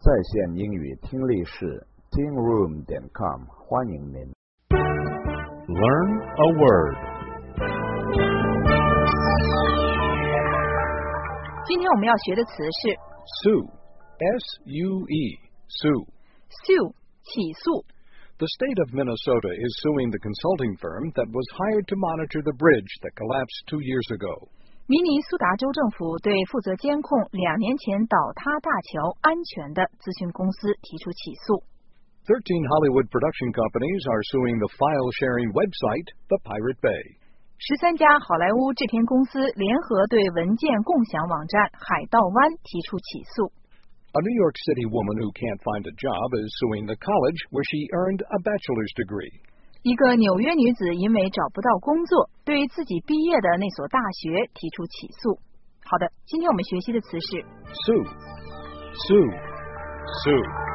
在线英语听力室 tingroom.com 欢迎您。 Learn a word. 今天我们要学的词是 Sue. S-U-E. Sue. sue 起诉。 The state of Minnesota is suing the consulting firm that was hired to monitor the bridge that collapsed 2 years ago. 明尼苏达州政府对负责监控2年前倒塌大桥安全的咨询公司提出起诉。 13 Hollywood production companies are suing the file-sharing website, The Pirate Bay. 13家好莱坞制片公司联合对文件共享网站海盗湾提出起诉。 A New York City woman who can't find a job is suing the college where she earned a bachelor's degree. 一个纽约女子因为找不到工作，对自己毕业的那所大学提出起诉。好的，今天我们学习的词是 Sue. Sue. Sue.